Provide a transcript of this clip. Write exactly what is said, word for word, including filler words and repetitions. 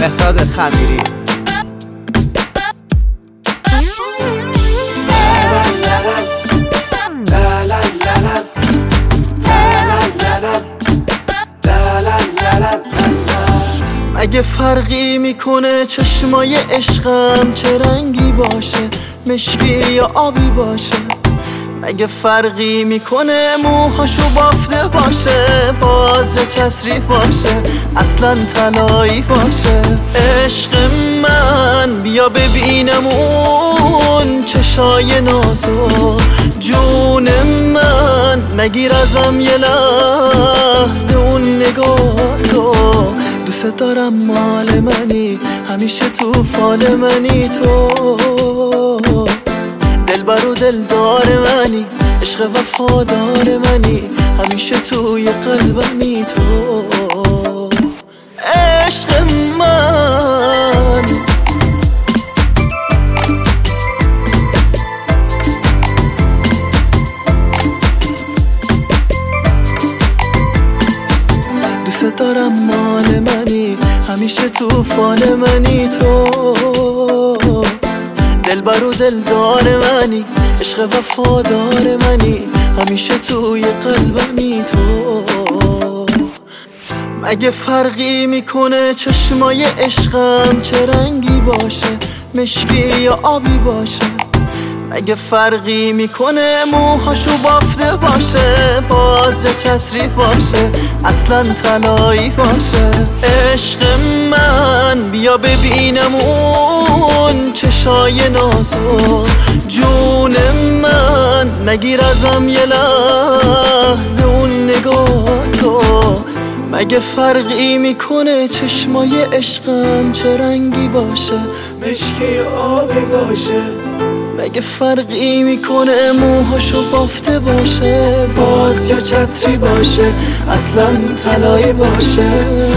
مهداد خمیری. مگه فرقی میکنه چشمای عشقم چه رنگی باشه، مشکی یا آبی باشه؟ مگه فرقی میکنه موهاشو بافته باشه، باز چتری باشه، اصلا طلایی باشه؟ عشق من بیا ببینم اون چشای نازو، جون من نگیر ازم یه لحظه اون نگاه تو. دوست دارم مال منی، همیشه تو فال منی تو، دلبر و دلدار منی، عشق وفادار منی، همیشه توی قلبمی تو. عشق من دوست دارم مال منی، همیشه تو فال منی تو، دلبر و دلدار منی، عشق وفادار منی، همیشه توی قلبمی تو. مگه فرقی میکنه چشمای عشقم چه رنگی باشه، مشکی یا آبی باشه؟ مگه فرقی میکنه موهاشو بافته باشه، باز چتری باشه، اصلا طلایی باشه؟ عشق من بیا ببینم اون چشای نازو، جون من نگیر ازم یه لحظه اون نگاه تو. مگه فرقی میکنه چشمای عشقم چه رنگی باشه، مشکی یا آبی باشه؟ مگه فرقی میکنه موهاشو بافته باشه، باز یا چتری باشه، اصلا طلایی باشه؟